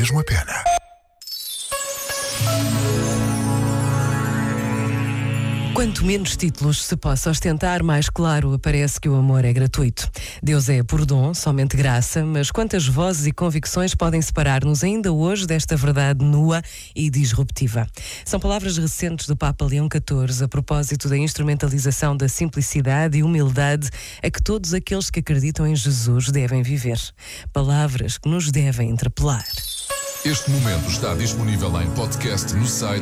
mesmo a pena. Quanto menos títulos se possa ostentar, mais claro aparece que o amor é gratuito. Deus é por dom, somente graça, mas quantas vozes e convicções podem separar-nos ainda hoje desta verdade nua e disruptiva? São palavras recentes do Papa Leão XIV a propósito da instrumentalização da simplicidade e humildade a que todos aqueles que acreditam em Jesus devem viver. Palavras que nos devem interpelar. Este momento está disponível em podcast no site